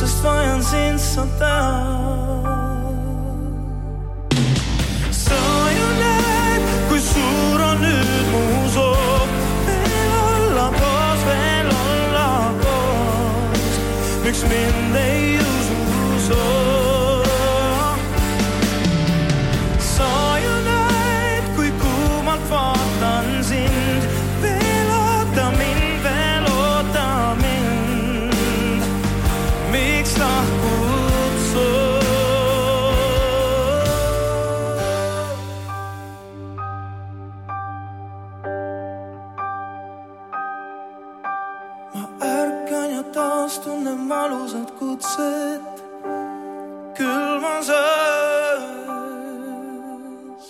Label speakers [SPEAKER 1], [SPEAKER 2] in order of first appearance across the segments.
[SPEAKER 1] sest vajan sind sada. Sa ju näed, kui suur on nüüd mu soov. Veel olla koos, miks mind ei usu soo. Sa ju näed, kui kuumalt vaatan sind. Veel oota mind, miks lahkud soo. Ma ärkan ja taas tunnen valusat kutset külmas öös.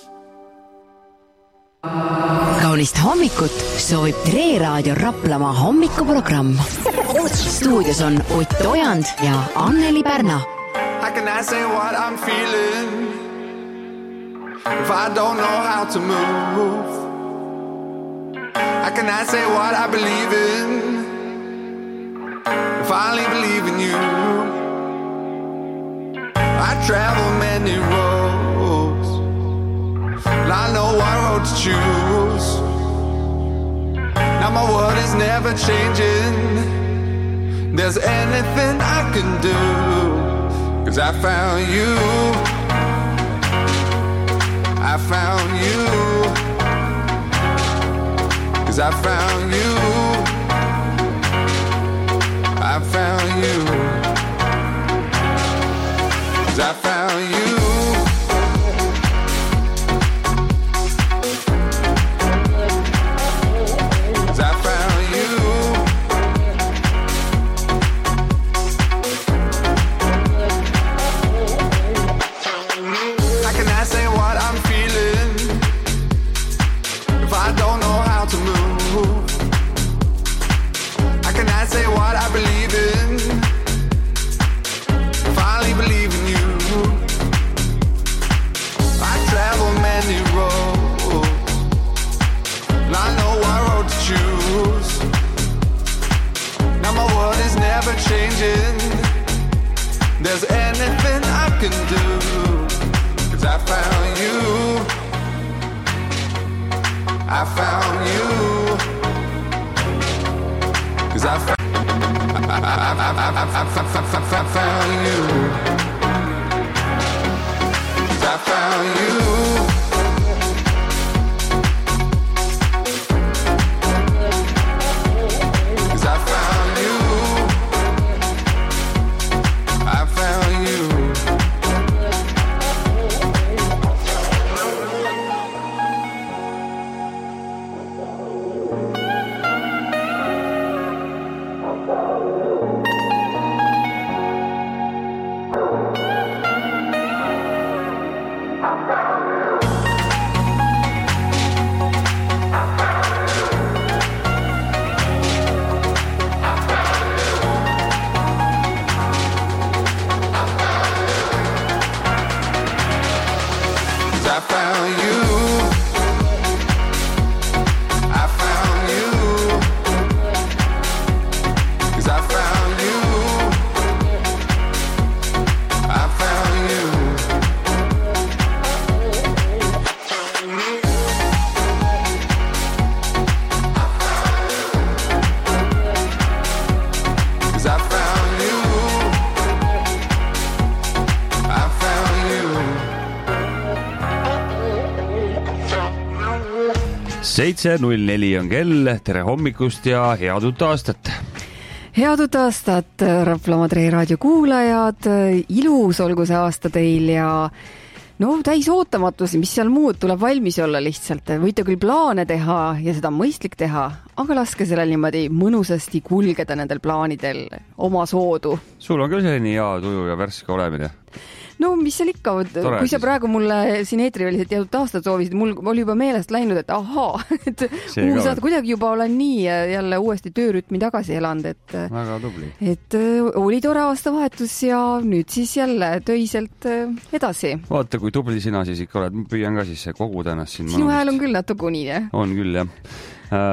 [SPEAKER 2] Kaunist hommikut soovib Tre Raadio Raplamaa hommikuprogramm. Stuudios on Ott Ojand ja Anneli Pärna.
[SPEAKER 3] How can I say what I'm feeling if I don't know how to move? How can I say what I believe in if I only believe in you? I travel many roads and I know what road to choose. Now my world is never changing. There's anything I can do, 'cause I found you. I found you. 'Cause I found you. I found you. 'Cause I found you. Changing. There's anything I can do, 'cause I found you. I found you. 'Cause I found you. 'Cause I found you.
[SPEAKER 4] Seitse 04 on kell, tere hommikust ja head uut aastat!
[SPEAKER 5] Head uut aastat, Raplamaa Tre Raadio kuulajad, ilus olgu see aasta teil ja täis ootamatusi, mis seal muud, tuleb valmis olla lihtsalt. Võite küll plaane teha ja seda mõistlik teha, aga laske sellel niimoodi mõnusasti kulgeda nendel plaanidel oma soodu.
[SPEAKER 4] Sul on küll selline hea tuju ja värske olemine.
[SPEAKER 5] No mis seal ikka, kui sa praegu mulle siin eetriväliselt head aastat soovisid, mul oli juba meelest läinud, et ahaa, et saad kuidagi juba olen nii jälle uuesti töörütmi tagasi elanud, et
[SPEAKER 4] väga tubli.
[SPEAKER 5] Et oli tore aastavahetus ja nüüd siis jälle töiselt edasi.
[SPEAKER 4] Vaata, kui tubli sina siis ikka oled, ma püüan ka siis koguda ennast siin.
[SPEAKER 5] Sinu hääl on küll natuke unine.
[SPEAKER 4] On küll, jah.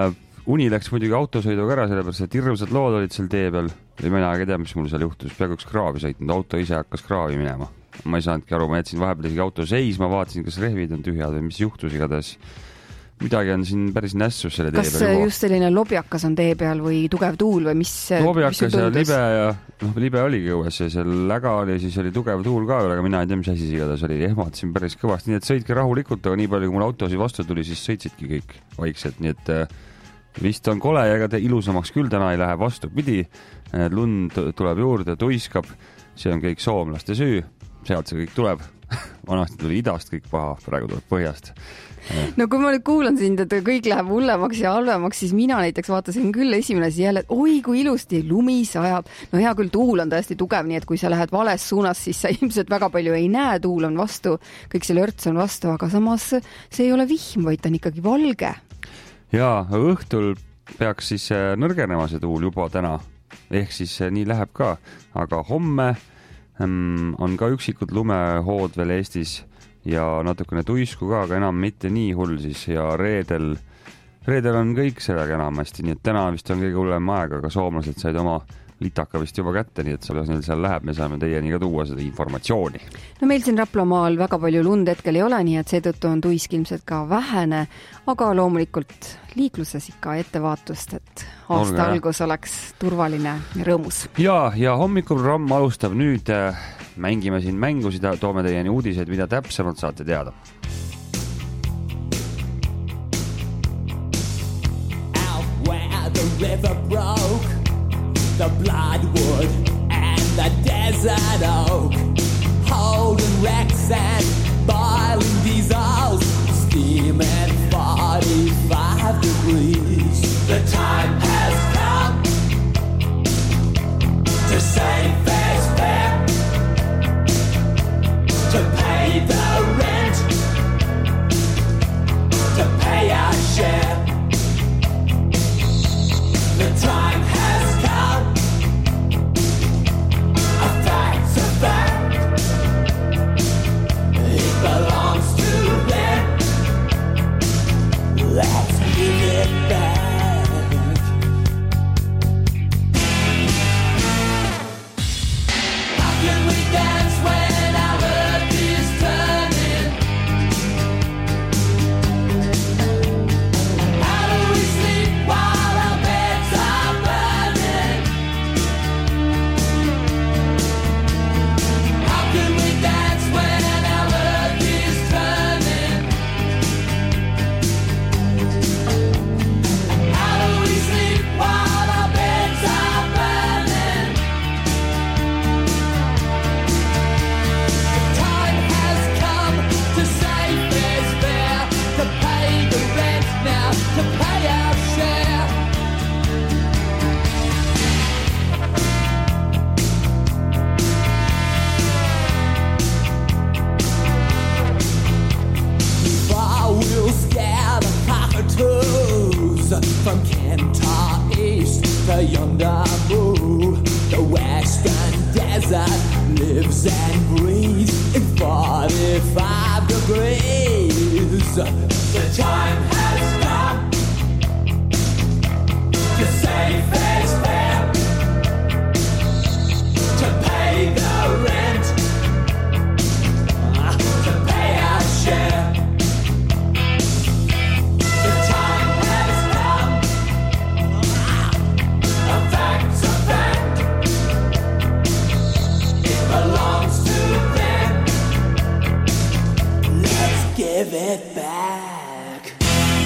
[SPEAKER 4] uni läks muidugi autosõiduga ära, sellepärast et hirmsad lood olid seal tee peal või mina ei tea, mis mul seal juhtus, peaaegu üks kraavi sõitnud, auto ise hakkas kraavi minema. Ma ei saanudki aru, ma jätsin vahepeal isegi auto seisma, vaatasin, kas rehvid on tühjad või mis juhtus igatahes. Midagi on siin päris nässus selle tee peal.
[SPEAKER 5] Kas just selline lobjakas on tee peal või tugev tuul või mis?
[SPEAKER 4] Lobjakas ja libe ja libe oligi õues ja seal läga oli, siis oli tugev tuul ka, aga mina ei tea, mis asi igatahes oli. Ehmatasin päris kõvasti, nii et sõitke rahulikult, aga nii palju, kui mul autosi vastu tuli, siis sõitsidki kõik vaikselt, nii et vist on kole ja ega te ilusamaks küll täna ei lähe vastupidi. Lund tuleb juurde, tuiskab, see on kõik soomlaste süü, sealt see kõik tuleb. Vanasti tuli idast kõik paha, praegu tuleb põhjast.
[SPEAKER 5] No kui ma nüüd kuulan sind, et kõik läheb hullemaks ja halvemaks, siis mina näiteks vaatasin küll esimene asi jälle, et oi kui ilusti lumi sajab. No hea küll, tuul on tõesti tugev, nii et kui sa lähed vales suunas, siis sa ilmselt väga palju ei näe, tuul on vastu, kõik see lörts on vastu, aga samas see ei ole vihm, vaid ta on ikkagi valge. Jaa,
[SPEAKER 4] õhtul peaks siis nõrgenema see tuul juba täna, ehk siis nii läheb ka, aga homme on ka üksikud lumehood veel Eestis ja natukene tuisku ka, aga enam mitte nii hull siis ja reedel on kõik sellega enamasti, nii et täna vist on kõige hullem aeg, aga soomlased said oma litaka vist juba kätte, nii et neil seal läheb, me saame teieni ka tuua seda informatsiooni. No meil siin Raplamaal väga palju lund hetkel ei ole, nii et seetõttu on tuisk ilmselt ka vähene, aga loomulikult liikluses ikka ettevaatust, et aasta algus oleks turvaline ja rõõmus. Ja hommikuprogramm alustab nüüd, mängime siin mängusid, toome teieni uudiseid, mida täpsemalt saate teada.
[SPEAKER 6] Out where the river broke, the bloodwood and the desert oak, holding wrecks and boiling diesels, steaming 45 degrees. The time has come to save fair's fair, to pay the rent, to pay our share. The time has come, a fact's a fact, it belongs to them, let's give it back. How can we dance when our earth is turning? How do we sleep while our beds are burning? How can we dance when our earth is turning? How do we sleep while our beds are burning? The time has come to save fair's fair, to pay the rent now, to pay our share. Far we'll scare the cockatoos from Kentar East to yonder move. The western desert lives and breathes in 45 degrees. The time has come to save fair's fair, to pay the rent, to pay our share. The time has come, a fact's a fact, it belongs to them, let's give it back.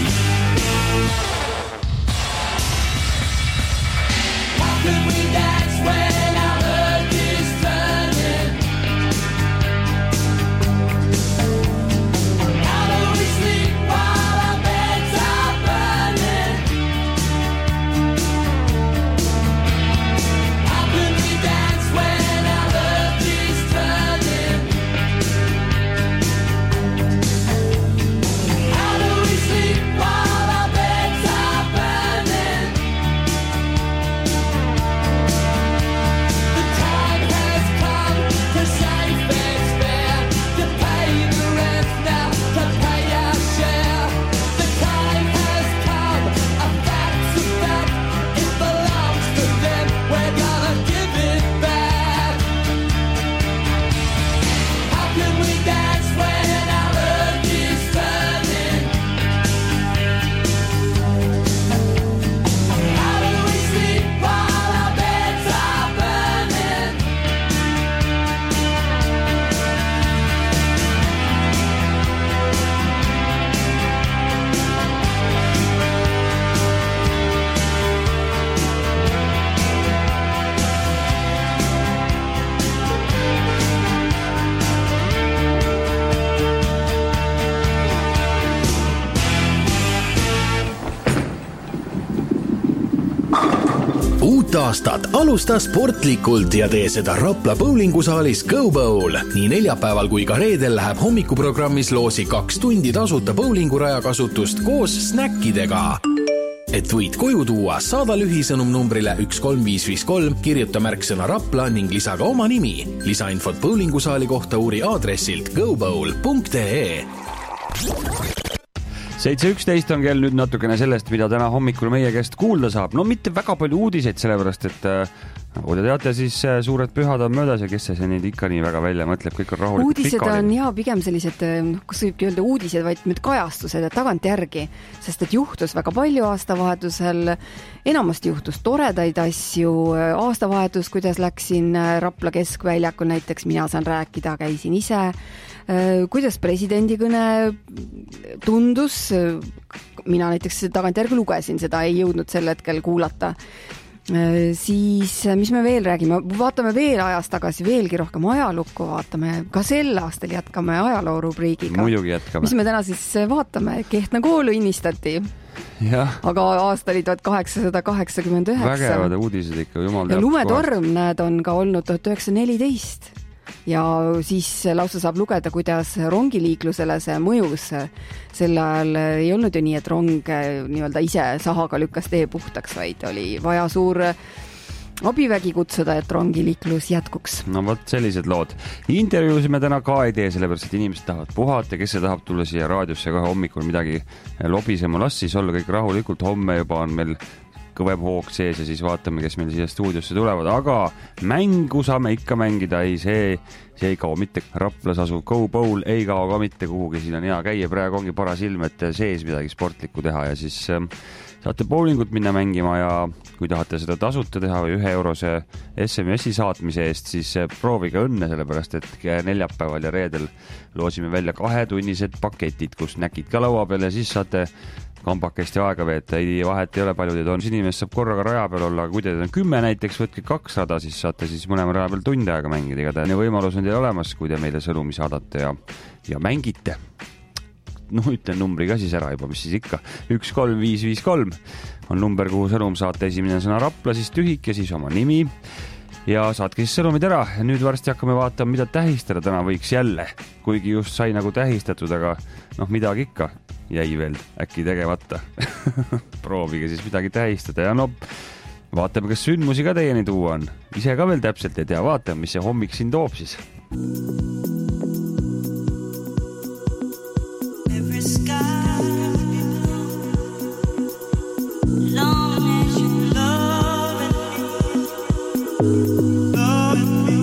[SPEAKER 7] uut aastat alusta sportlikult ja tee seda Rapla bowlingusaalis Go Bowl. Nii neljapäeval kui ka reedel läheb hommikuprogrammis loosi 2 tundi tasuta bowlinguraja kasutust koos snäkkidega. Et võid koju tuua, saada lühisõnum numbrile 13553, kirjuta märksõna Rapla ning lisa ka oma nimi. Lisainfot bowlingusaali kohta uuri aadressilt gobowl.ee.
[SPEAKER 4] 7.11 on kell nüüd natukene sellest, mida täna hommikul meie käest kuulda saab. No mitte väga palju uudiseid, sellepärast, et nagu te teate, siis suured pühad on möödas ja kes see nüüd ikka nii väga välja mõtleb, kõik on rahulikult
[SPEAKER 5] uudised
[SPEAKER 4] pikali.
[SPEAKER 5] on ja pigem sellised, kas võibki öelda uudised, vaid nüüd kajastused tagantjärgi, sest et juhtus väga palju aastavahetusel, enamasti juhtus toredaid asju, aastavahetus, kuidas läksin Rapla keskväljakul, näiteks mina saan rääkida, käisin ise, kuidas presidendi kõne tundus, mina näiteks tagantjärgi lugesin seda, ei jõudnud sel hetkel kuulata. Siis, mis me veel räägime, vaatame veel ajast tagasi, veelgi rohkem ajalukku vaatame, ka sel aastal jätkame ajaloorubriigiga.
[SPEAKER 4] Muidugi jätkame.
[SPEAKER 5] Mis me täna siis vaatame, Kehtna koolu innistati.
[SPEAKER 4] Ja.
[SPEAKER 5] Aga aasta oli 1889.
[SPEAKER 4] Vägevad uudised ikka, jumal
[SPEAKER 5] ja
[SPEAKER 4] teab.
[SPEAKER 5] lumetorm, näed, on ka olnud 1914. Ja siis lausa saab lugeda, kuidas rongiliiklusele see mõjus. Sel ajal ei olnud ju nii, et rong nii-öelda ise sahaga lükkas tee puhtaks, vaid oli vaja suur abivägi kutsuda, et rongiliiklus jätkuks.
[SPEAKER 4] No võt sellised lood. Intervjuusi me täna ka ei tee, sellepärast, et inimesed tahavad puhata, kes see tahab tulla siia raadiosse kohe hommikul midagi lobisema, las siis olla kõik rahulikult, homme juba on meil kõvem hoog sees ja siis vaatame, kes meil siia stuudiosse tulevad, aga mängu saame ikka mängida, ei see ei kao mitte. Raplas asuv Go Bowl ei kao ka mitte kuhugi, siin on hea käia, praegu ongi paras ilm, et sees midagi sportlikku teha ja siis saate bowlingut minna mängima ja kui tahate seda tasuta teha või 1 eurose SMS-i saatmise eest, siis proovige õnne, sellepärast et neljapäeval ja reedel loosime välja 2-tunnised paketid, kus näkid ka laua peal ja siis saate kambakesti aega veeta, ei vahet ei ole palju teid on. Inimest saab korraga raja peal olla, kui teid on 10 näiteks, võtke 2 rada, siis saate siis mõlema raja peal tundi aega mängida. Igatahes võimalus on teil olemas, kui te meile sõnumi saadate ja mängite. No ütlen numbri ka siis ära juba, mis siis ikka. 13553 on number, kuhu sõnum saate. Esimene sõna Rapla, siis tühik ja siis oma nimi. Ja saatke siis sõnumid ära. Nüüd varsti hakkame vaatama, mida tähistada täna võiks jälle. Kuigi just sai nagu tähistatud, aga midagi ikka jäi veel äkki tegemata. Proovige siis midagi tähistada ja vaatame, kas sündmusi ka teieni tuua on. Ise ka veel täpselt ei tea, vaatame, mis see hommik siin toob siis.
[SPEAKER 8] Every sky long as you love me.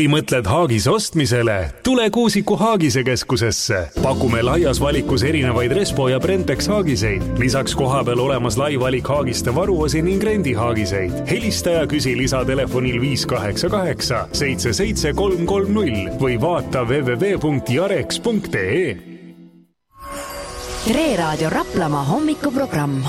[SPEAKER 9] mõtled haagise ostmisele, tule Kuusiku Haagise keskusesse. Pakume laias valikus erinevaid Respo ja Brentex haagiseid. Lisaks kohapeal olemas lai valik haagiste varuosi ning rendihaagiseid. Helista ja küsi lisatelefonil 588 77330 või vaata www.jarex.ee.
[SPEAKER 2] Tre Raadio Raplamaa hommikuprogramm.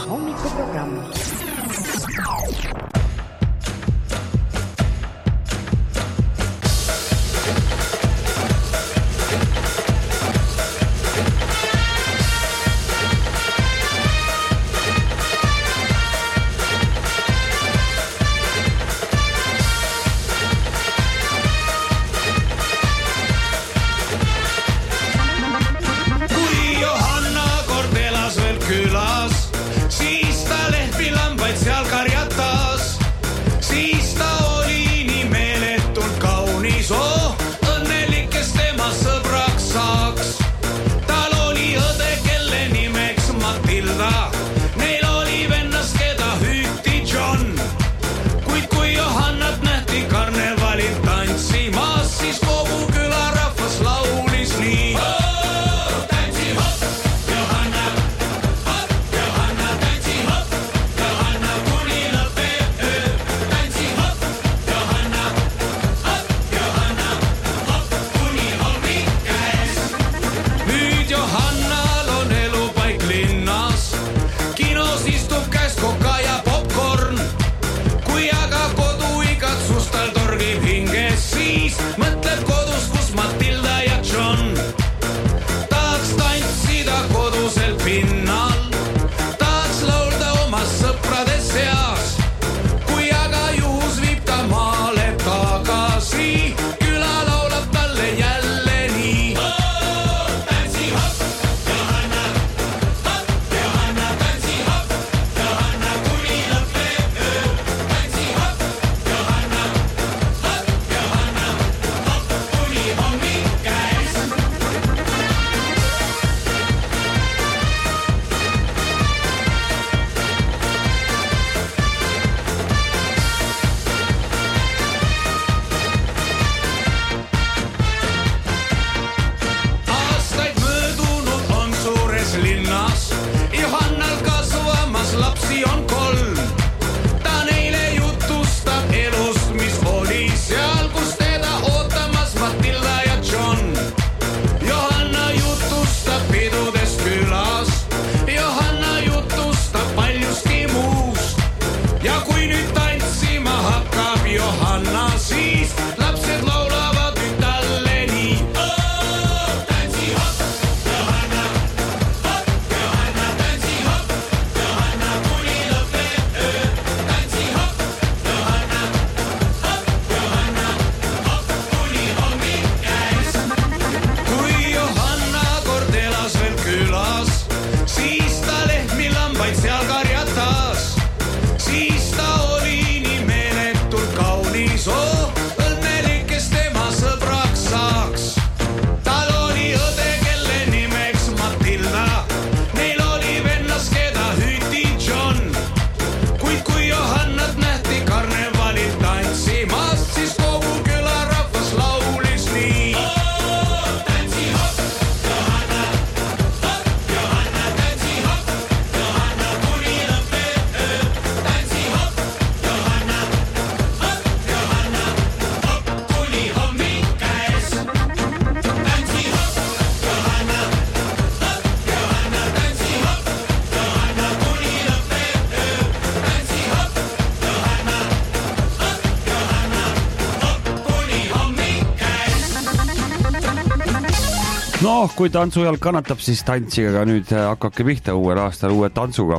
[SPEAKER 4] Noh, kui tantsujalg kannatab, siis tantsiga ka nüüd hakake pihta uuel aastal uue tantsuga.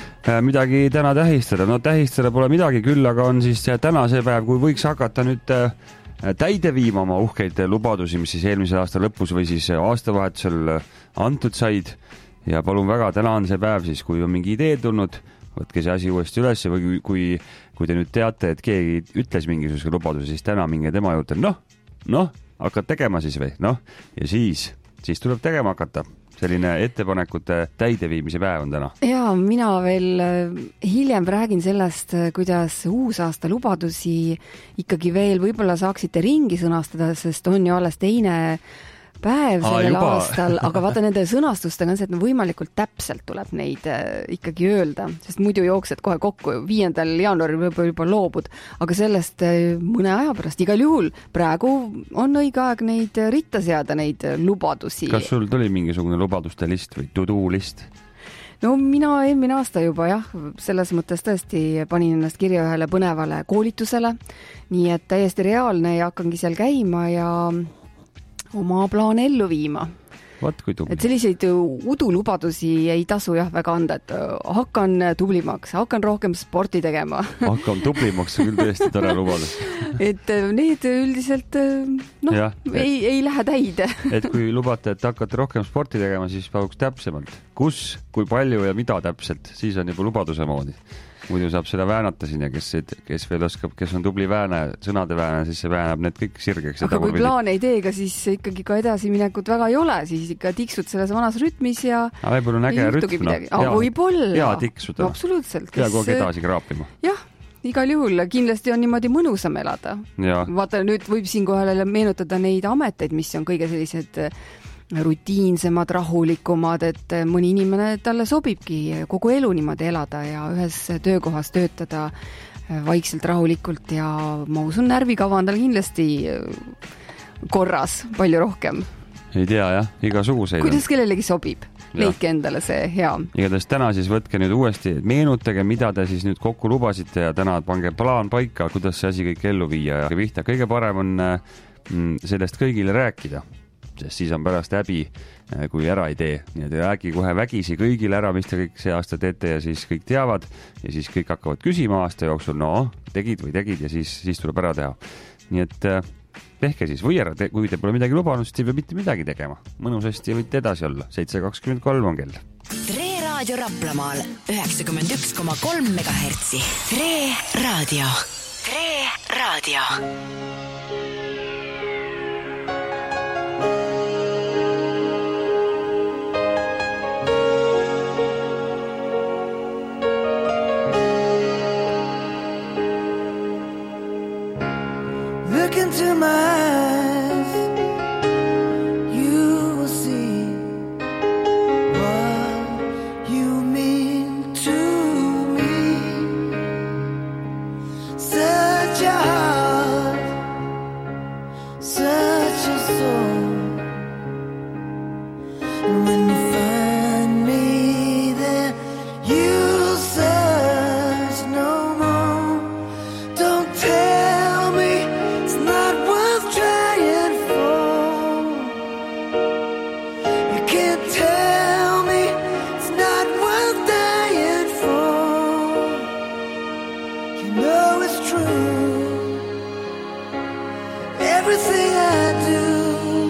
[SPEAKER 4] Midagi täna tähistada, no tähistada pole midagi, küll aga on siis täna see päev, kui võiks hakata nüüd täide viima oma uhkeid lubadusi, mis siis eelmise aasta lõpus või siis aastavahetusel antud said. Ja palun väga, täna on see päev siis, kui on mingi idee tulnud, võtke see asi uuesti üles või kui te nüüd teate, et keegi ütles mingisuguse lubaduse, siis täna minge tema juurde, noh, hakkad tegema siis või, noh, ja siis siis tuleb tegema hakata. Selline ettepanekute täideviimise päev on täna.
[SPEAKER 5] Ja mina veel hiljem räägin sellest, kuidas uusaasta lubadusi ikkagi veel võib-olla saaksite ringi sõnastada, sest on ju alles teine päev sellel aastal, aga vaata nende sõnastustega on see, et võimalikult täpselt tuleb neid ikkagi öelda, sest muidu jooksed kohe kokku, 5. jaanuaril võib-olla juba loobud, aga sellest mõne aja pärast igal juhul praegu on õige aeg neid ritta seada, neid lubadusi.
[SPEAKER 4] Kas sul tuli mingisugune lubaduste list või to-do list?
[SPEAKER 5] No mina eelmine aasta juba jah, selles mõttes tõesti panin ennast kirja ühele põnevale koolitusele, nii et täiesti reaalne ja hakkangi seal käima ja oma plaane ellu viima.
[SPEAKER 4] Vaat kui tubli.
[SPEAKER 5] Et selliseid udulubadusi ei tasu jah väga anda, et hakkan tublimaks, hakkan rohkem sporti tegema.
[SPEAKER 4] Hakkan tublimaks, küll tõesti tore lubadus.
[SPEAKER 5] Et need üldiselt ei lähe täide.
[SPEAKER 4] Et kui lubate, et hakkate rohkem sporti tegema, siis paluks täpsemalt. Kus, kui palju ja mida täpselt, siis on juba lubaduse moodi. Muidu saab seda väänata siin ja kes veel oskab, kes on tubli vääne, sõnade vääne, siis see väänab need kõik sirgeks.
[SPEAKER 5] Aga kui plaane ei teega, siis ikkagi ka edasiminekut väga ei ole, siis ikka tiksud selles vanas rütmis ja
[SPEAKER 4] võib-olla on äge rütm.
[SPEAKER 5] Võib-olla.
[SPEAKER 4] Ja tiksuda.
[SPEAKER 5] Absoluutselt.
[SPEAKER 4] Ja kogu edasi kraapima.
[SPEAKER 5] Jah, igal juhul kindlasti on niimoodi mõnusam elada. Vaata, nüüd võib siin kohale meenutada neid ameteid, mis on kõige sellised rutiinsemad, rahulikumad, et mõni inimene talle sobibki kogu elu niimoodi elada ja ühes töökohas töötada vaikselt rahulikult ja ma usun, närvikava on tal kindlasti korras palju rohkem.
[SPEAKER 4] Ei tea jah, igasuguseid.
[SPEAKER 5] Kuidas kellelegi sobib? Leidke endale see hea.
[SPEAKER 4] Igatahes täna siis võtke nüüd uuesti, meenutage, mida te siis nüüd kokku lubasite ja täna pange plaan paika, kuidas see asi kõik ellu viia ja pihta. Kõige parem on sellest kõigile rääkida, sest siis on pärast häbi, kui ära ei tee. Nii et räägi kohe vägisi kõigile ära, mis te kõik see aasta teete ja siis kõik teavad ja siis kõik hakkavad küsima aasta jooksul, tegid ja siis tuleb ära teha. Nii et tehke siis või ära, kui te pole midagi lubanud, siis ei pea mitte midagi tegema. Mõnusasti võite edasi olla. 7.23 on kell.
[SPEAKER 2] Tre Raadio Raplamaal 91,3 MHz. Tre Raadio. Tre Raadio.
[SPEAKER 1] Look into my eyes, you will see what you mean to me. Such a heart, such a soul. And when you find me there, you'll search no more. Don't tell me it's not worth trying for. You can't tell me it's not worth dying for. You know it's true. Everything I do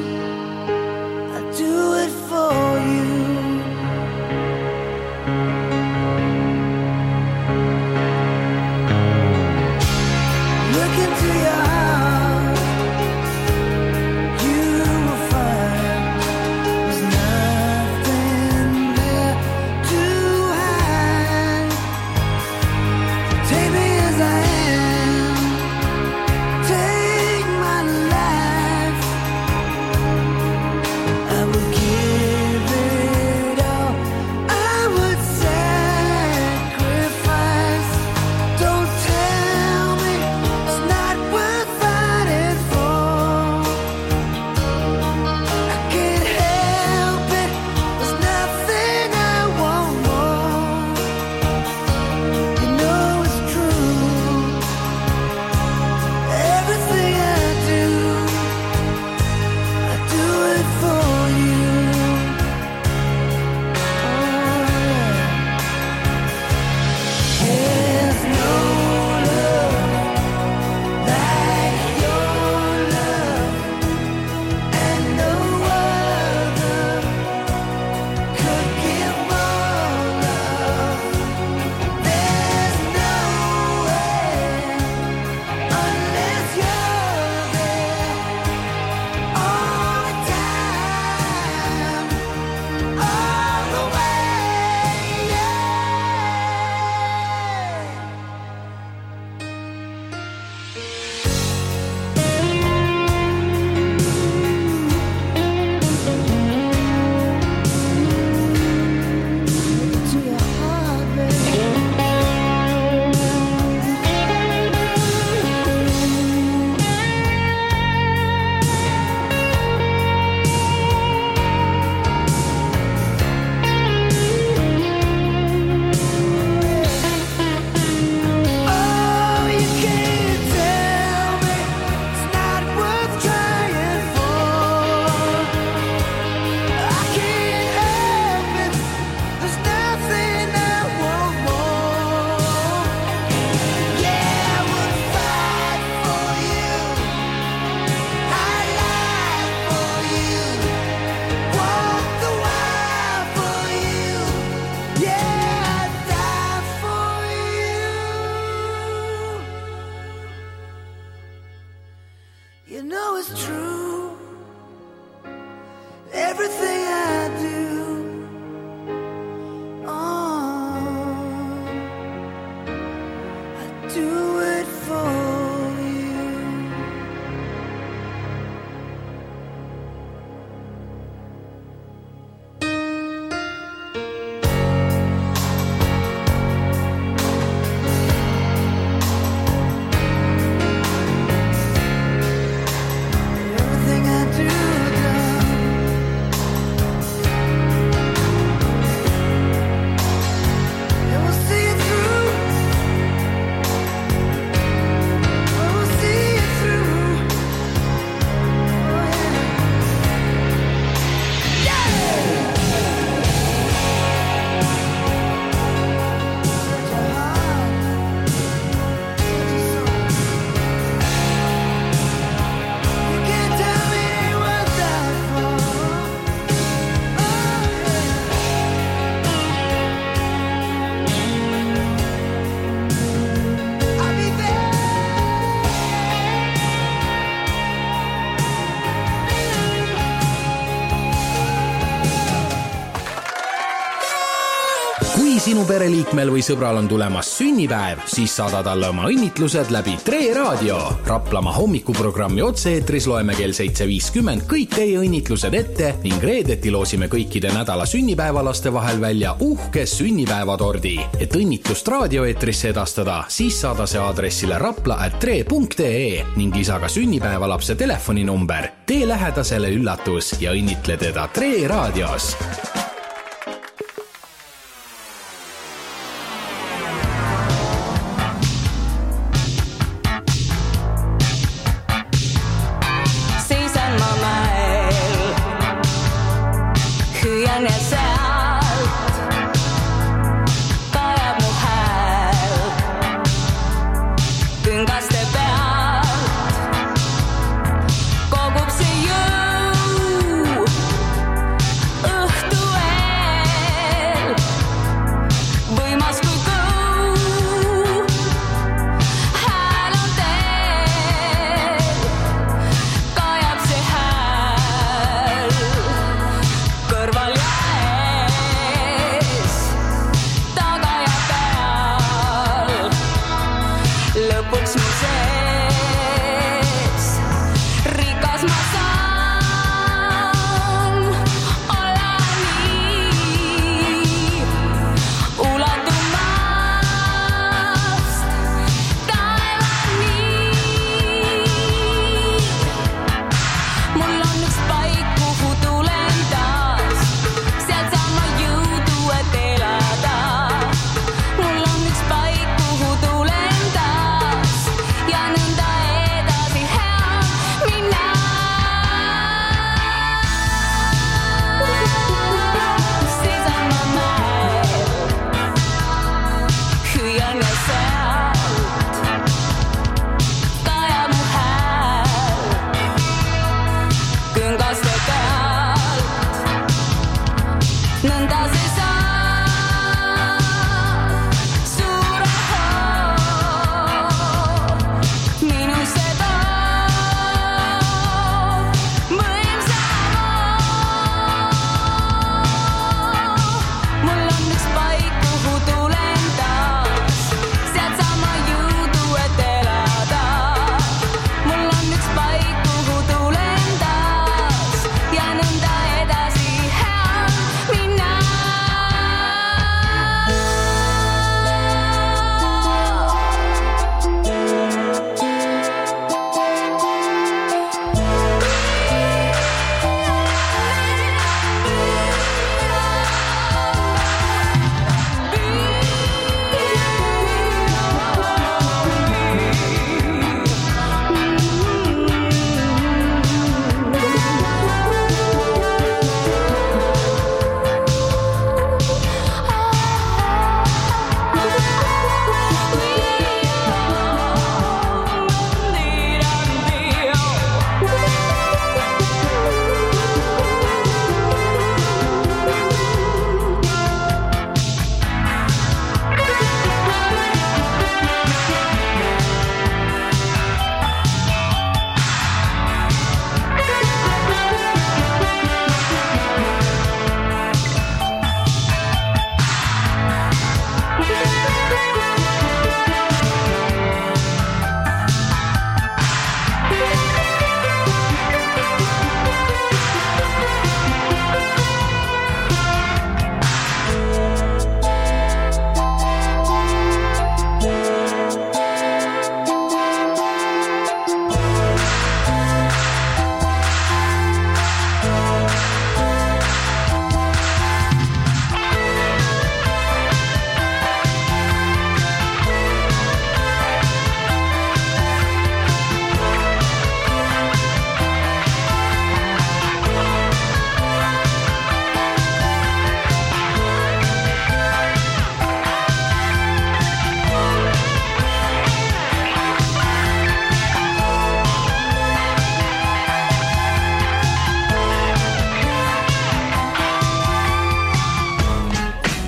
[SPEAKER 7] sinu pereliikmel või sõbral on tulemas sünnipäev, siis saada talle oma õnnitlused läbi Tre Raadio. Raplamaa hommikuprogrammi otse-eetris loeme kell 7.50 kõik teie õnnitlused ette ning reedeti loosime kõikide nädala sünnipäevalaste vahel välja uhke sünnipäevatordi. Et õnnitlust raadioeetrisse edastada, siis saada see aadressile rapla@tre.ee ning lisa ka sünnipäevalapse telefoninumber. Tee lähedasele üllatus ja õnnitle teda Tre Raadios.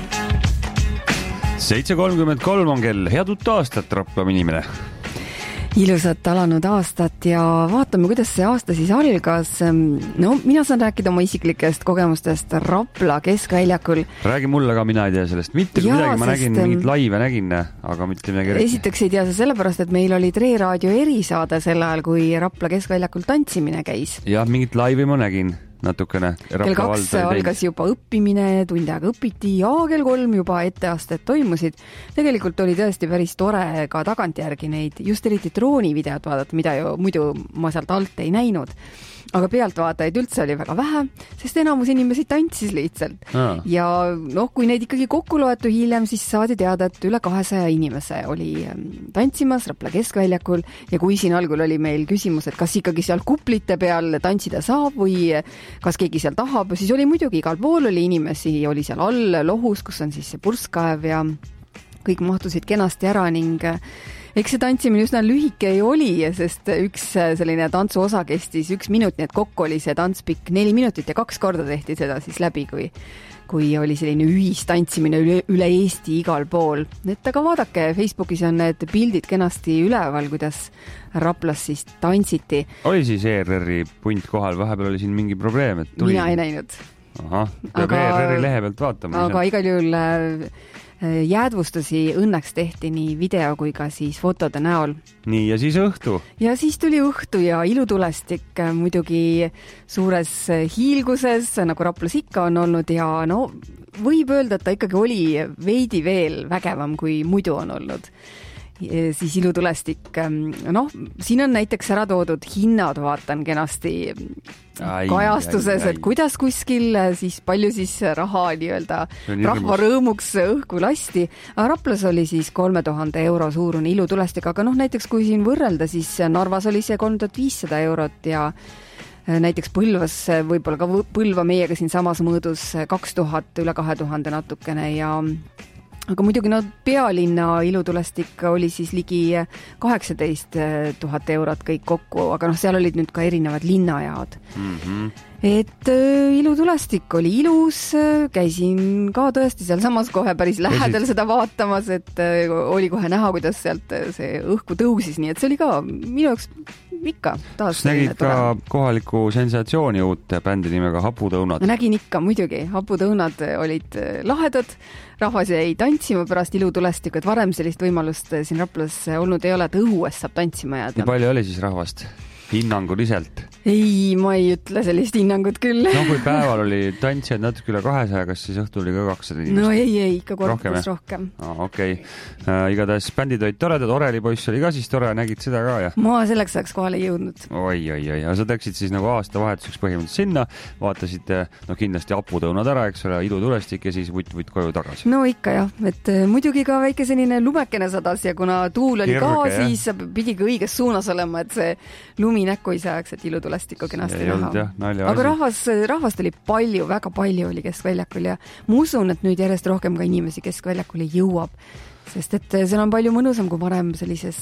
[SPEAKER 4] seitse 33 on kell, head uut aastat, Raplamaa inimene.
[SPEAKER 5] ilusat alanud aastat ja vaatame, kuidas see aasta siis algas. No mina saan rääkida oma isiklikest kogemustest Rapla keskväljakul.
[SPEAKER 4] Räägi mulle ka, mina ei tea sellest mitte kui midagi, ma nägin mingit laive nägin, aga mitte midagi.
[SPEAKER 5] Esiteks ei tea see sellepärast, et meil oli Tre Raadio erisaade sel ajal, kui Rapla keskväljakul tantsimine käis.
[SPEAKER 4] Jah, mingit laivi ma nägin natukene.
[SPEAKER 5] Kell 2 algas juba õppimine, tund aega õpiti ja kell 3 juba etteasted toimusid. Tegelikult oli tõesti päris tore ka tagantjärgi neid, just eriti droonivideot vaadata, mida ju muidu ma sealt alt ei näinud. Aga pealtvaatajaid üldse oli väga vähe, sest enamus inimesi tantsis lihtsalt. Ja kui neid ikkagi kokku loetu hiljem, siis saadi teada, et üle 200 inimese oli tantsimas Rapla keskväljakul ja kui siin algul oli meil küsimus, et kas ikkagi seal kuplite peal tantsida saab või kas keegi seal tahab, siis oli muidugi igal pool oli inimesi, oli seal all lohus, kus on siis see purskkaev ja kõik mahtusid kenasti ära ning eks see tantsimine üsna lühike ei oli, sest üks selline tantsu osa kestis 1 minut, nii et kokku oli see tantspikk 4 minutit ja 2 korda tehti seda siis läbi, kui oli selline ühistantsimine üle Eesti igal pool. Et aga vaadake, Facebookis on need pildid kenasti üleval, kuidas Raplas siis tantsiti.
[SPEAKER 4] Oli siis ERR-i punt kohal, vahepeal oli siin mingi probleem, et tuli...
[SPEAKER 5] Mina ei näinud.
[SPEAKER 4] Ahah, peab ERR-i lehe pealt vaatama.
[SPEAKER 5] Aga igal juhul jäädvustusi õnneks tehti nii video kui ka siis fotode näol.
[SPEAKER 4] Nii, ja siis õhtu? Ja
[SPEAKER 5] siis tuli õhtu ja ilutulestik muidugi suures hiilguses, nagu Raplas ikka on olnud ja võib öelda, et ta ikkagi oli veidi veel vägevam kui muidu on olnud. Siis ilutulestik. Siin on näiteks ära toodud hinnad, vaatan kenasti kajastuses, et kuidas kuskil siis palju siis raha nii-öelda rahva rõõmuks õhku lasti. Raplas oli siis 3000 euro suurune ilutulestik, aga näiteks kui siin võrrelda, siis Narvas oli see 3500 eurot ja näiteks Põlvas, võib-olla ka Põlva meiega siin samas mõõdus 2000, üle 2000 natukene ja aga muidugi pealinna ilutulestik oli siis ligi 18 000 eurot kõik kokku, aga seal olid nüüd ka erinevad linnajaod. Et ilutulestik oli ilus, käisin ka tõesti seal samas kohe päris lähedal seda vaatamas, et oli kohe näha, kuidas sealt see õhku tõusis, nii et see oli ka minu jaoks ikka taas.
[SPEAKER 4] Nägid ka kohaliku sensatsiooni uut bändi nimega Haputõunad?
[SPEAKER 5] Nägin ikka, muidugi. Haputõunad olid lahedad, rahvas jäi tantsima pärast ilutulestikku, et varem sellist võimalust siin Raplas olnud ei ole, et õues saab tantsima jääda.
[SPEAKER 4] Nii palju oli siis rahvast? Hinnanguliselt?
[SPEAKER 5] Ei, ma ei ütle sellist hinnangut küll.
[SPEAKER 4] Kui päeval oli tantsijaid natuke üle 200, kas siis õhtul oli ka 200 inimest?
[SPEAKER 5] No ei, ikka kordades rohkem.
[SPEAKER 4] Okei. Igatahes bändid olid toredad, Oreli poiss oli ka siis tore, nägid seda ka, jah?
[SPEAKER 5] Ma selleks ajaks kohale jõudnud.
[SPEAKER 4] Oi. Sa teksid siis nagu aastavahetuseks põhimõtteliselt sinna, vaatasid kindlasti Haputõunad ära, eks ole, ilutulestik ja siis vutt koju tagasi.
[SPEAKER 5] No ikka jah, et muidugi ka väike selline lumekene sadas ja kuna tuul oli
[SPEAKER 4] Kirge,
[SPEAKER 5] ka, siis pidigi õiges suunas olema, et see lumi näkku ei saaks, et ilutulestikku kenasti näha. Aga rahvast oli palju, väga palju oli keskväljakul ja ma usun, et nüüd järjest rohkem ka inimesi keskväljakul jõuab, sest et seal on palju mõnusam kui varem sellises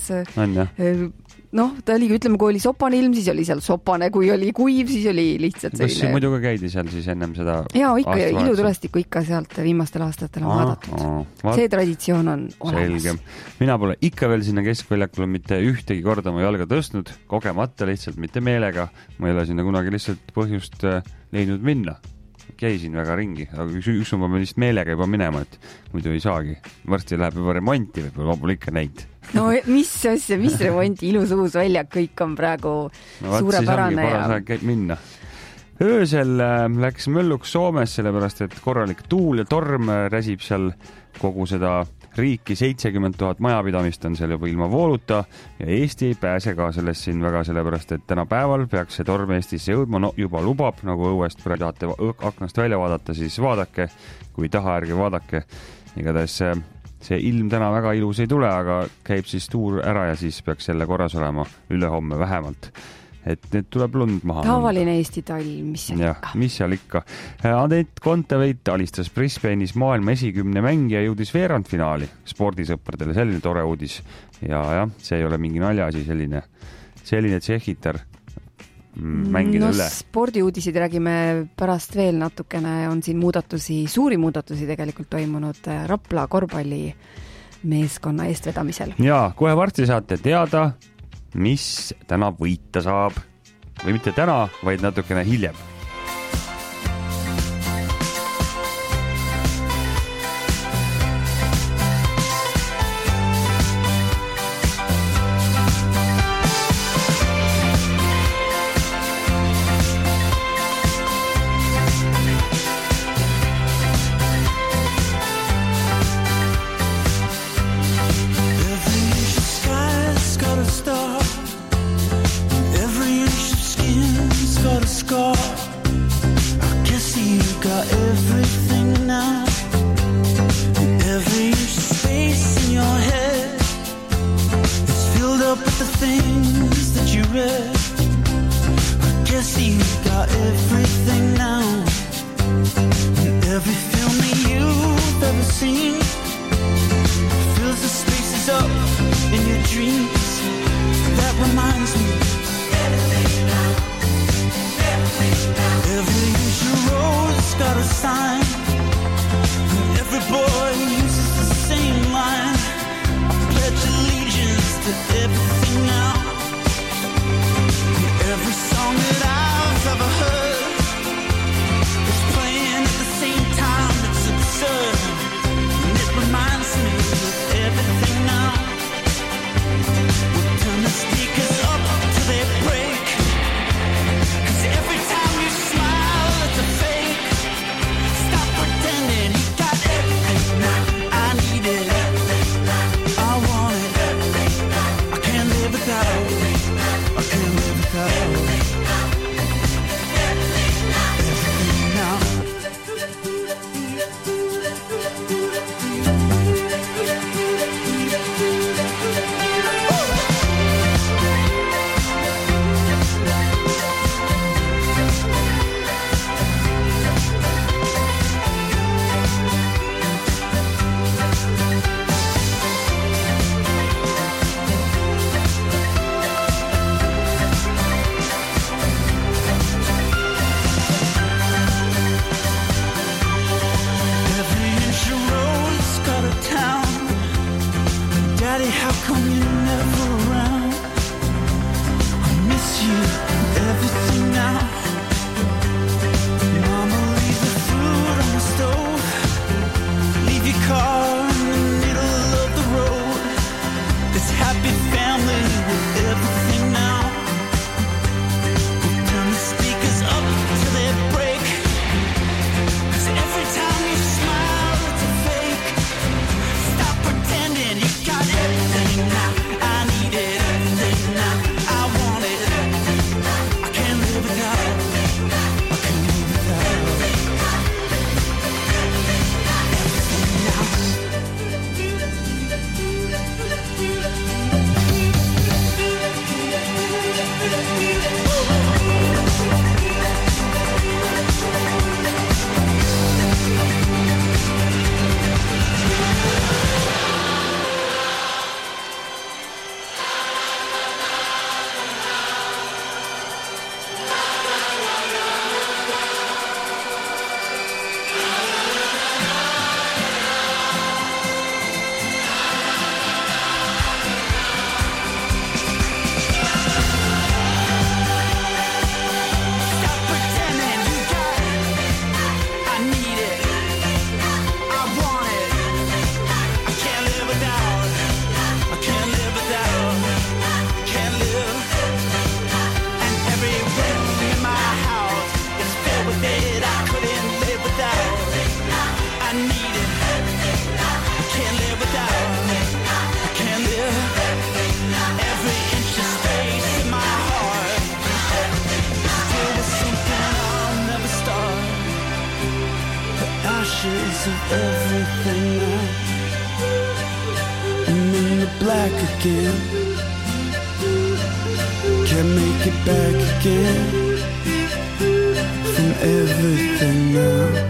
[SPEAKER 5] ta oli, ütleme, kui oli sopane ilm, siis oli seal sopane, kui oli kuiv, siis oli lihtsalt selline.
[SPEAKER 4] Kas muidugi käidi seal siis ennem seda?
[SPEAKER 5] Jaa, ikka, ilutulestikku ikka sealt viimastel aastatel on vaadatud. See traditsioon on olemas.
[SPEAKER 4] Selge. Mina pole ikka veel sinna keskväljakule mitte ühtegi korda ma jalga tõstnud, kogemata lihtsalt, mitte meelega. Ma ei ole sinna kunagi lihtsalt põhjust leidnud minna. Käisin väga ringi, aga üks ma pean lihtsalt meelega juba minema, et muidu ei saagi. Varsti läheb juba remonti, võib-olla ikka neid.
[SPEAKER 5] No mis asja, mis remonti, ilus uus väljak, kõik on praegu suurepärane.
[SPEAKER 4] Käib minna. Öösel läks mölluks Soomes, sellepärast et korralik tuul ja torm räsib seal kogu seda riiki, 70 000 majapidamist on seal juba ilma vooluta ja Eesti ei pääse ka sellest siin väga, sellepärast et täna päeval peaks see torm Eestisse jõudma, juba lubab, nagu õuest tahate aknast välja vaadata, siis vaadake, kui taha ärge vaadake. Igatahes see ilm täna väga ilus ei tule, aga käib siis tuur ära ja siis peaks jälle korras olema ülehomme vähemalt. Et nüüd tuleb lund maha.
[SPEAKER 5] Tavaline Eesti talv, mis seal ikka?
[SPEAKER 4] Mis seal ikka. Anett Kontaveit alistas Brisbane'is maailma esikümne mängija jõudis veerandfinaali spordisõpradele. Selline tore uudis. Ja see ei ole mingi naljasi, selline tšehhitar mängida üle.
[SPEAKER 5] Spordiuudisid räägime pärast veel natukene. On siin suuri muudatusi tegelikult toimunud Rapla korvpalli meeskonna eestvedamisel.
[SPEAKER 4] Ja kohe varsti saate teada, mis täna võita saab või mitte täna, vaid natukene hiljem.
[SPEAKER 1] ashes of everything now. I'm in the black again. Can't make it back again from everything now.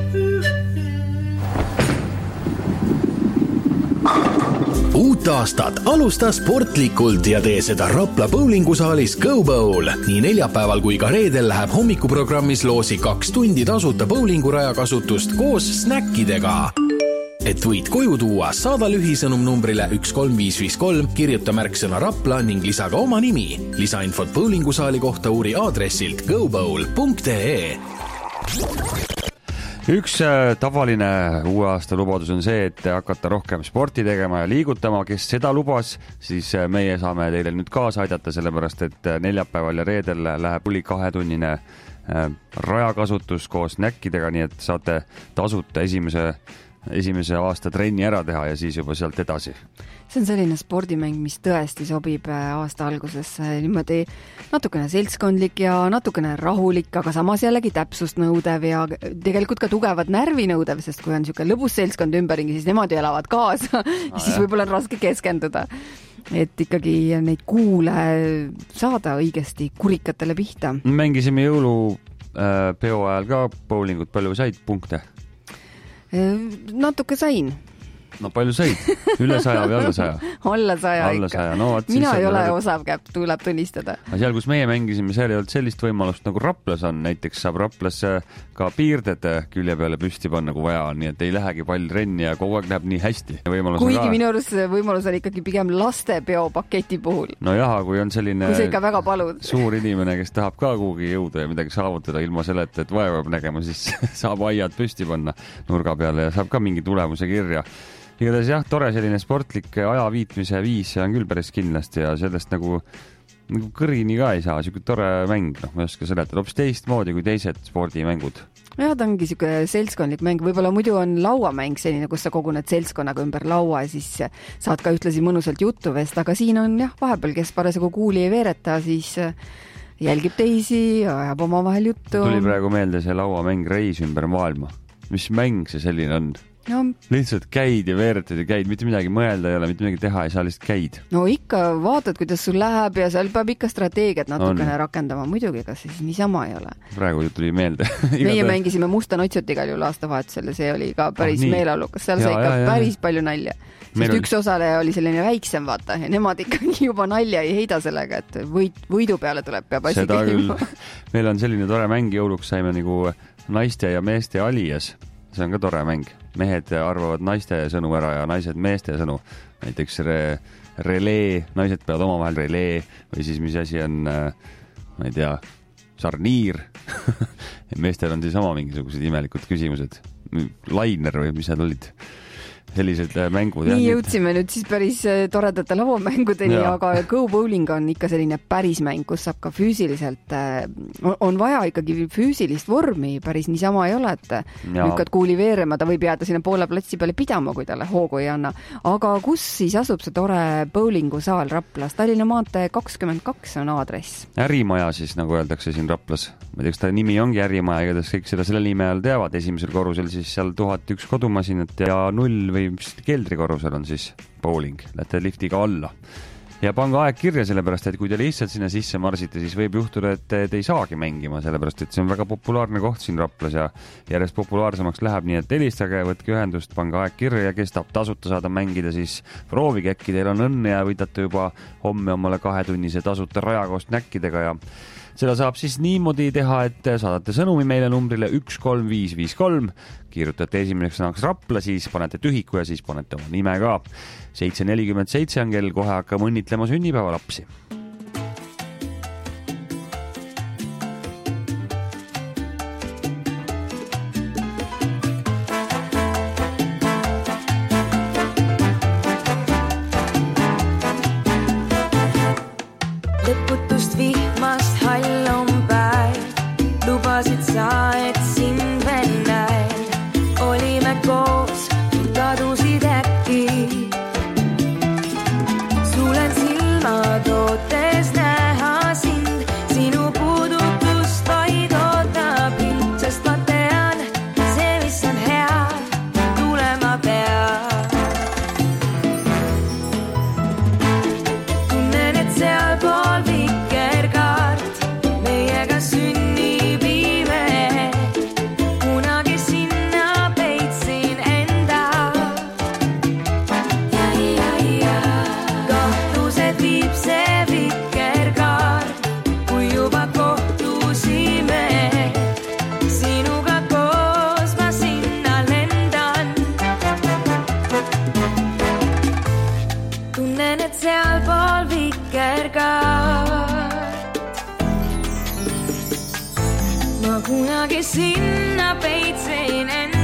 [SPEAKER 7] Uut aastat alusta sportlikult ja tee seda Rapla bowlingusaalis Go Bowl. Nii neljapäeval kui ka reedel läheb hommikuprogrammis loosi 2 tundi tasuta bowlinguraja kasutust koos snäkkidega. et võid koju tuua, saada lühisõnum numbrile 13553, kirjuta märksõna Rapla ning lisa ka oma nimi. Lisainfot bowlingusaali kohta uuri aadressilt gobowl.ee.
[SPEAKER 4] Üks tavaline uue aasta lubadus on see, et hakata rohkem sporti tegema ja liigutama. Kes seda lubas, siis meie saame teile nüüd kaasa aidata, sellepärast et neljapäeval ja reedel läheb 2-tunnine rajakasutus koos näkkidega, nii et saate tasuta esimese aasta trenni ära teha ja siis juba sealt edasi.
[SPEAKER 5] See on selline spordimäng, mis tõesti sobib aasta alguses niimoodi natukene seltskondlik ja natukene rahulik, aga samas jällegi täpsust nõudev ja tegelikult ka tugevat närvi nõudev, sest kui on niisugune lõbus seltskond ümberringi, siis nemad ju elavad kaasa ja siis võib-olla on raske keskenduda. Et ikkagi neid kuule saada õigesti kurikatele pihta.
[SPEAKER 4] Mängisime jõulupeo ajal ka bowlingut, palju said punkte?
[SPEAKER 5] Natuke sain.
[SPEAKER 4] No palju said? Üle 100 või alla 100?
[SPEAKER 5] Alla 100 ikka.
[SPEAKER 4] No,
[SPEAKER 5] mina ei ole osav käpp, tuleb tunnistada.
[SPEAKER 4] Seal, kus meie mängisime, seal ei olnud sellist võimalust nagu Raplas on. Näiteks saab Raplas ka piirded külje peale püsti panna, kui vaja on, nii et ei lähegi pall renni ja kogu aeg läheb nii hästi.
[SPEAKER 5] Kuigi minu arust võimalus on ikkagi pigem lastepeo paketi puhul.
[SPEAKER 4] No jah, kui on selline
[SPEAKER 5] kui see ikka väga palud.
[SPEAKER 4] Suur inimene, kes tahab ka kuhugi jõuda ja midagi saavutada ilma selleta, et vaeva nägema, siis saab aiad püsti panna nurga peale ja saab ka mingi tulemuse kirja. Igatahes jah, tore selline sportlik aja viitmise viis on küll päris kindlasti ja sellest nagu kõrini ka ei saa, siuke tore mäng, ma ei oska seletada, hoopis teistmoodi kui teised spordimängud.
[SPEAKER 5] Ja ta ongi siuke seltskondlik mäng, võib-olla muidu on lauamäng selline, kus sa koguned seltskonnaga ümber laua ja siis saad ka ühtlasi mõnusalt juttu vest, aga siin on jah, vahepeal, kes parasjagu kuuli ei veereta, siis jälgib teisi ja ajab oma vahel juttu.
[SPEAKER 4] Tuli praegu meelde see lauamäng Reis ümber maailma. Mis mäng see selline on?
[SPEAKER 5] No,
[SPEAKER 4] lihtsalt käid ja veeretad ja käid, mitte midagi mõelda ei ole, mitte midagi teha ei saa, lihtsalt käid.
[SPEAKER 5] No ikka vaatad, kuidas sul läheb ja seal peab ikka strateegiat natukene rakendama, muidugi, kas siis niisama ei ole.
[SPEAKER 4] Praegu tuli meelde.
[SPEAKER 5] Meie mängisime Musta Notsut igal juhul aastavahetusel ja see oli ka päris meeleolukas, seal sai ikka päris palju nalja. Sest üks osaleja oli selline väiksem, vaata, ja nemad ikkagi juba nalja ei heida sellega, et võidu peale peab asi käima.
[SPEAKER 4] Meil on selline tore mäng, jõuluks saime nagu naiste ja meeste alias. See on ka tore mäng. Mehed arvavad naiste sõnu ära ja naised meeste sõnu. Näiteks relee, naised peavad omavahel relee või siis mis asi on, ma ei tea, sarniir. Ja meestel on siis oma mingisugused imelikud küsimused. Lainer või mis need olid? Sellised mängud.
[SPEAKER 5] Nii jõudsime nüüd siis päris toredate lauamängudeni, aga Go Bowling on ikka selline päris mäng, kus saab ka füüsiliselt, on vaja ikkagi füüsilist vormi, päris niisama ei ole, et lükkad kuuli veerema, ta võib jääda sinna poole platsi peale pidama, kui talle hoogu ei anna. Aga kus siis asub see tore bowlingusaal Raplas? Tallinna maantee 22 on aadress.
[SPEAKER 4] Ärimaja siis, nagu öeldakse siin Raplas. Ma ei tea, kas ta nimi ongi Ärimaja, igatahes kõik seda selle nime all teavad. Esimesel korrusel siis seal 1001 kodumasinat ja 0 või keldrikorrusel on siis bowling. Lähete liftiga alla. Ja pange aeg kirja sellepärast, et kui te lihtsalt sinna sisse marsite, siis võib juhtuda, et te ei saagi mängima, sellepärast, et see on väga populaarne koht siin Raplas ja järjest populaarsemaks läheb, nii et helistage, võtke ühendust, pange aeg kirja ja kes tahab tasuta saada mängida, siis proovige, äkki teil on õnne ja võidate juba homme omale 2-tunnise tasuta rajakoost näkkidega ja seda saab siis niimoodi teha, et saadate sõnumi meile numbrile 13553, kirjutate esimeseks sõnaks Rapla, siis panete tühiku ja siis panete oma nime ka. 7.47 on kell, kohe hakkame õnnitlema sünnipäeva lapsi.
[SPEAKER 10] Lõputust vihmast hall on päev, lubasid sa, et sind veel näen. Olime koos, kadusid äkki. Sulen silmad, oote sinna peitsin enda.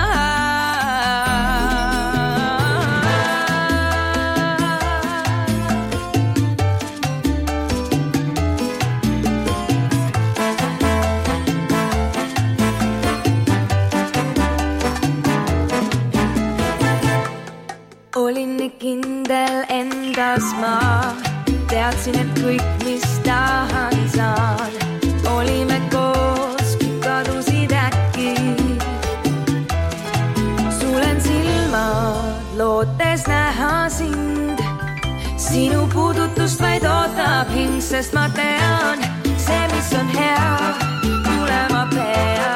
[SPEAKER 10] Olin nii kindel endas ma, teadsin, et kõik, mis tahan saan. Olime koos, kadusid äkki. Sulen silmad, lootes näha sind. Sinu puudutust vaid ootab hing, sest ma tean, see, mis on hea, tulema pea.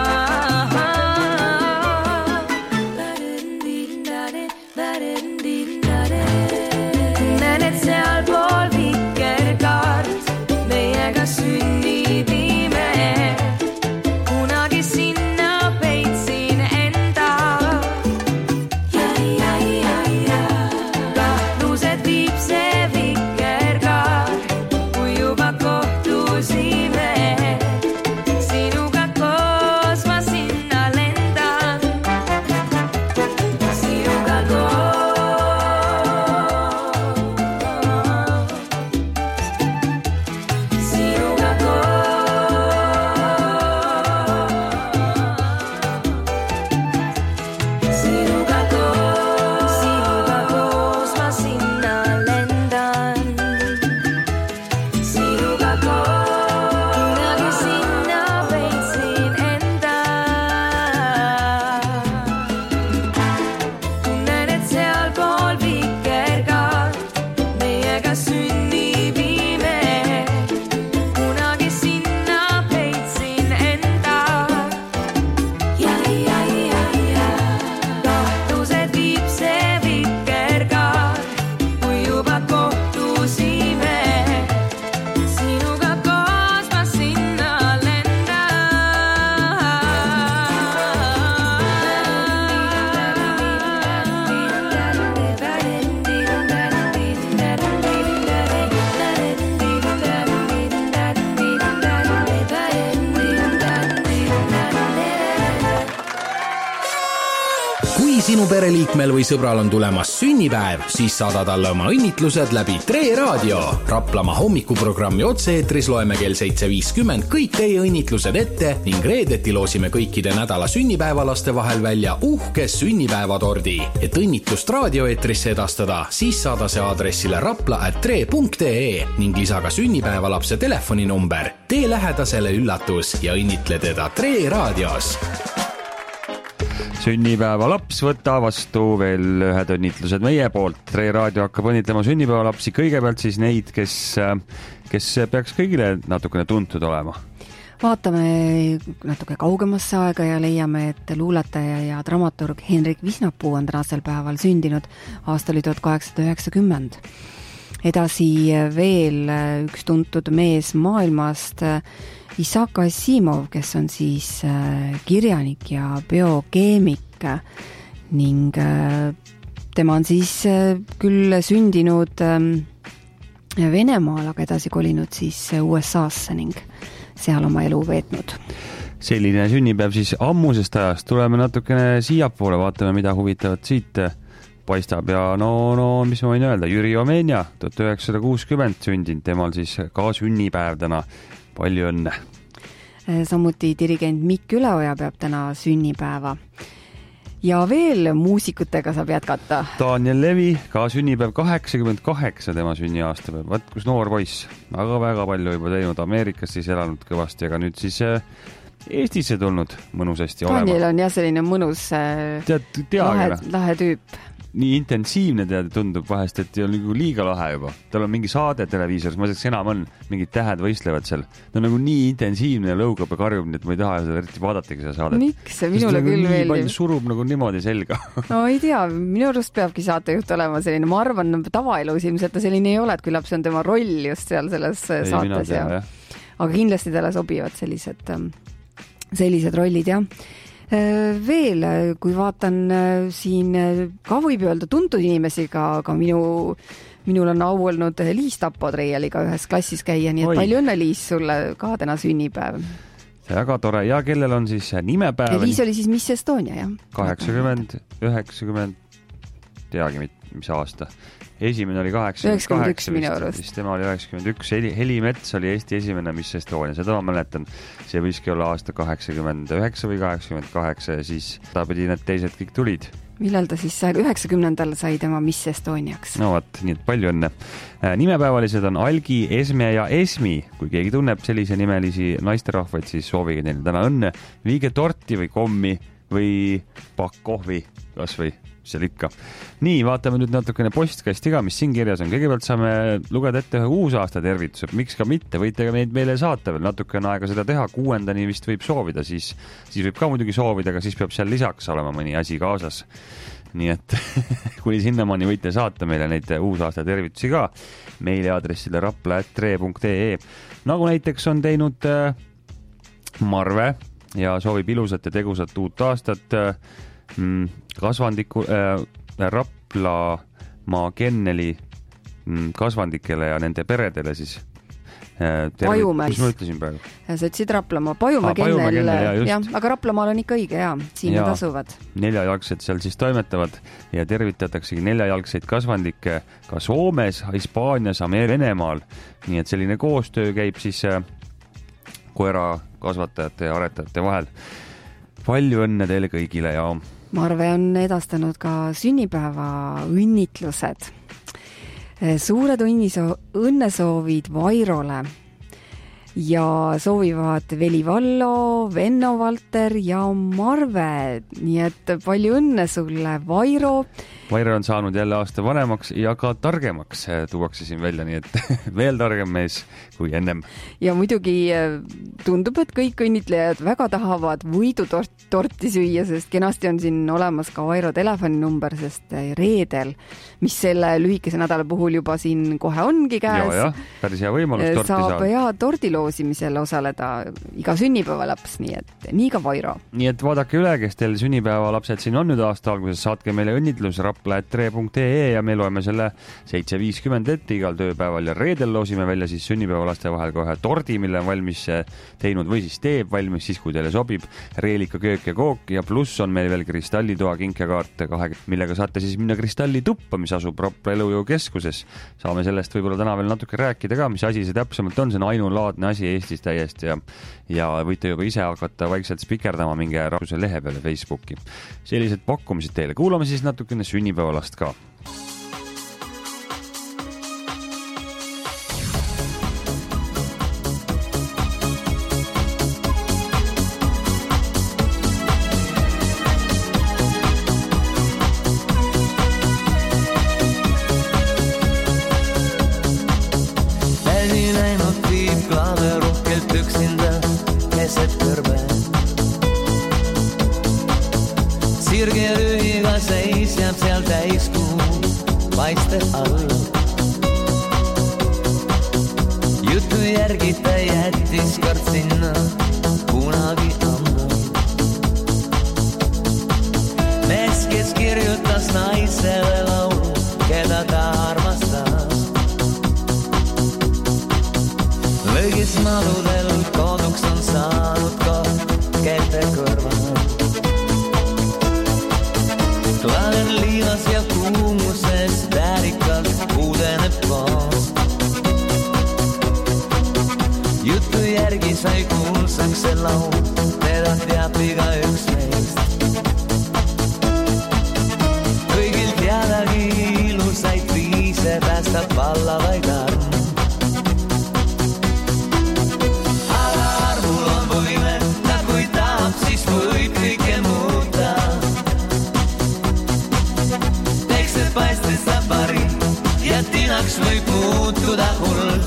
[SPEAKER 10] Tunnen, et seal pool vikerkaart meiega sünnib ime. Kunagi sinna peitsin enda. Kahtlused viib see vikerkaart, kui juba kohtusime. Sinuga koos ma sinna lendan. Sinuga koos.
[SPEAKER 7] Sinu pereliikmel või sõbral on tulemas sünnipäev, siis saada talle oma õnnitlused läbi Tre Raadio. Raplamaa hommikuprogrammi otse-eetris loeme kell 7.50 kõik teie õnnitlused ette ning reedeti loosime kõikide nädala sünnipäevalaste vahel välja uhke sünnipäevatordi. Et õnnitlust raadioeetrisse edastada, siis saada see aadressile rapla@tre.ee ning lisa ka sünnipäevalapse telefoninumber. Tee lähedasele üllatus ja õnnitle teda Tre Raadios.
[SPEAKER 4] Sünnipäeva laps, võta vastu veel ühed õnnitlused meie poolt. Tre Raadio hakkab õnnitlema sünnipäeva lapsi, kõigepealt siis neid, kes peaks kõigile natukene tuntud olema.
[SPEAKER 5] Vaatame natuke kaugemasse aega ja leiame, et luuletaja ja dramaturg Henrik Visnapuu on tänasel päeval sündinud. Aasta oli 1890. Edasi veel üks tuntud mees maailmast, Isaac Asimov, kes on siis kirjanik ja biokeemik ning tema on siis küll sündinud Venemaal, aga edasi kolinud siis USA-sse ning seal oma elu veetnud.
[SPEAKER 4] Selline sünnipäev siis ammusest ajast. Tuleme natukene siiapoole, vaatame, mida huvitavat siit paistab ja no, mis ma võin öelda, Jüri Omenja, 1960 sündinud, temal siis ka sünnipäev täna. Palju õnne.
[SPEAKER 5] Samuti dirigent Mikk Üleoja peab täna sünnipäeva. Ja veel muusikutega saab jätkata.
[SPEAKER 4] Daniel Levi, ka sünnipäev 88 tema sünniaastapäev. Vaat kus noor poiss, aga väga palju juba teinud, Ameerikas siis elanud kõvasti, aga nüüd siis Eestisse tulnud mõnusasti olema.
[SPEAKER 5] Daniel on jah selline mõnus lahe tüüp.
[SPEAKER 4] Nii intensiivne tundub vahest, et on nagu liiga lahe juba. Tal on mingi saade televiisoris, ma selleks enam on, mingid tähed võistlevad seal. Ta on nagu nii intensiivne ja lõugab ja karjub, et ma ei taha seda eriti vaadatagi seda saadet.
[SPEAKER 5] Miks? Minule küll meeldib.
[SPEAKER 4] Surub nagu niimoodi selga.
[SPEAKER 5] No ei tea, minu arust peabki saatejuht olema selline. Ma arvan, tavaelus ilmselt ta selline ei ole, et küllap see on tema roll just seal selles saates. Aga kindlasti talle sobivad sellised rollid, jah. Veel, kui vaatan siin ka võib öelda tuntud inimesi, ka minul on au olnud Liis Tapo Treialiga ühes klassis käia, nii et palju õnne, Liis, sulle ka täna sünnipäev.
[SPEAKER 4] väga tore ja kellel on siis nimepäev.
[SPEAKER 5] Liis oli siis Miss Estonia, jah?
[SPEAKER 4] 80, 90, teagi mis aasta. Esimene oli 88 vist, tema oli 91. Heli Mets oli Eesti esimene Miss Estonia, seda ma mäletan. See võiski olla aasta 89 või 88 ja siis ta pidi need teised kõik tulid.
[SPEAKER 5] Millal ta siis 90-ndal sai tema Miss Estoniaks?
[SPEAKER 4] No vaat, nii et palju õnne. Nimepäevalised on Algi, Esme ja Esmi. Kui keegi tunneb sellise nimelisi naisterahvaid, siis soovige neile täna õnne. Viige torti või kommi või pakk kohvi kas või seal ikka. Nii, vaatame nüüd natukene postkasti ka, mis siin kirjas on. Kõigepealt saame lugeda ette ühe uusaasta tervitused. Miks ka mitte, võite ka meile saata veel natukene aega seda teha. 6. vist võib soovida, siis võib ka muidugi soovida, aga siis peab seal lisaks olema mõni asi kaasas. Nii et kuni sinnamaani võite saata meile neid uusaasta tervitusi ka meili aadressile rapla@tre.ee. Nagu näiteks on teinud Marve ja soovib ilusat ja tegusat uut aastat kasvandiku Raplamaa Kenneli kasvandikele ja nende peredele siis.
[SPEAKER 5] Pajumäes.
[SPEAKER 4] Mis ma ütlesin praegu?
[SPEAKER 5] Sa ütlesid Raplamaa. Pajumäe Kennel, jah, aga Raplamaal on ikka õige, jah. Siin nad asuvad.
[SPEAKER 4] 4-jalgsed seal siis toimetavad ja tervitataksegi 4-jalgseid kasvandikke ka Soomes, Hispaanias, Venemaal. Nii et selline koostöö käib siis koera kasvatajate ja aretajate vahel. Palju õnne teile kõigile ja
[SPEAKER 5] Marve on edastanud ka sünnipäeva õnnitlused. Suured õnnesoovid Vairole ja soovivad Veli Vallo, Venno Valter ja Marve. Nii et palju õnne sulle, Vairo.
[SPEAKER 4] Vairo on saanud jälle aasta vanemaks ja ka targemaks tuuakse siin välja, nii et veel targem mees kui ennem.
[SPEAKER 5] Ja muidugi tundub, et kõik õnnitlejad väga tahavad võidutorti süüa, sest kenasti on siin olemas ka Vairo telefoninumber, sest reedel, mis selle lühikese nädala puhul juba siin kohe ongi käes.
[SPEAKER 4] Ja, päris hea võimalus torti saada.
[SPEAKER 5] Saab hea tortiloosimisel osaleda iga sünnipäevalapс, nii et nii ka Vairo.
[SPEAKER 4] Nii et vaadake üle, kes teil sünnipäevalapsed siin on nüüd aasta alguses, saatke meile õnnitlus rapla@tre.ee ja me loeme selle 7.50 ette igal tööpäeval ja reedel loosime välja siis sünnipäevalaste vahel kohe tordi, mille on valmis teinud või siis teeb valmis siis, kui teile sobib. Reelika köök ja kook ja pluss on meil veel kristallitoa kinkekaart, millega saate siis minna kristallituppa, mis asub Rapla elujõu keskuses. Saame sellest võib-olla täna veel natuke rääkida ka, mis asi see täpsemalt on, see on ainulaadne asi Eestis täiesti ja võite juba ise hakata vaikselt spikerdama mingi rahvuse lehe peale Facebooki. Sellised pakkumised teile. Kuulame siis natukene sünnipäevalast ka.
[SPEAKER 11] Sirgelühiga seisjab seal täiskuu paiste all. Jutu järgi ta jättis kord sinna kunagi ammu. Mees, kes kirjutas naisele laulu, keda ta armastas. Lõgis madudel koduks on saanud koht käte kõrval. Klaver liivas ja kuumuses väärikalt uudeneb koos. Jutu järgi sai kuulsaks see laul, teda teab iga üks meist. Kõigil teadagi ilusaid viise päästab vallavaid arm. Aga arvul on võime, ta kui tahab, siis võib kõike muuta. Paistes saab pari ja tinaks võib muutuda hull.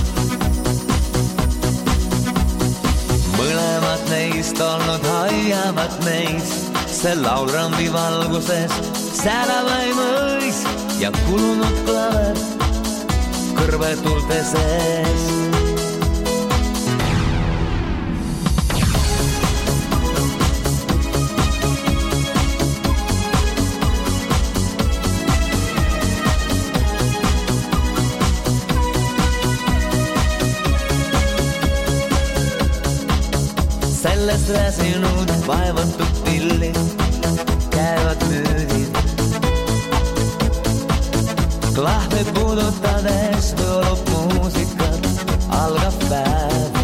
[SPEAKER 11] Mõlemad neist olnud haiamad meis, see laulrambi valguses säälevaim õis ja kulunud klaver kõrvetulte sees. sellest väsinud vaevatud pillid käivad müüdid. Klahve puudutades võolub muusikat, algab päev.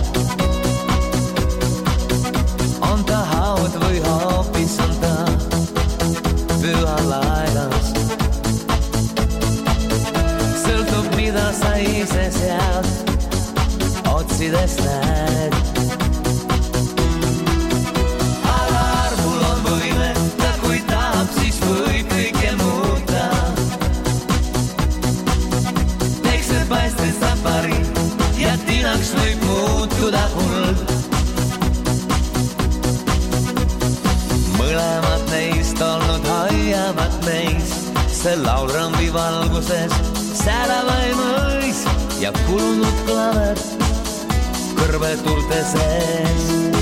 [SPEAKER 11] On ta haud või hoopis on ta püha laenas. Sõltub, mida sa ise sealt otsides näed. Aga armul on võime, ta kui tahab, siis võib kõike muuta. Teksed paistes saab pari ja tinaks võib muutuda kuld. Mõlemad neist olnud hoiavad meist, see laulrambi valguses säravaim õis ja kulunud klaver kõrve tuulte sees.